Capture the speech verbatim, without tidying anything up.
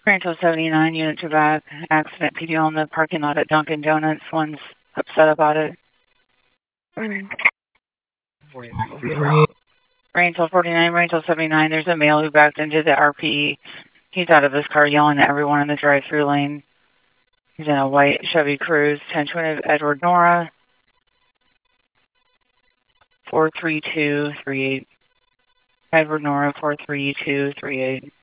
Rancho seventy-nine, unit two back. Accident P D O in the parking lot at Dunkin' Donuts. One's upset about it. Rancho forty-nine, Rancho seventy-nine. There's a male who backed into the R P E. He's out of his car yelling at everyone in the drive-thru lane. He's in a white Chevy Cruze. ten twenty of Edward Nora. four three two three eight. Edward Nora, four three two three eight.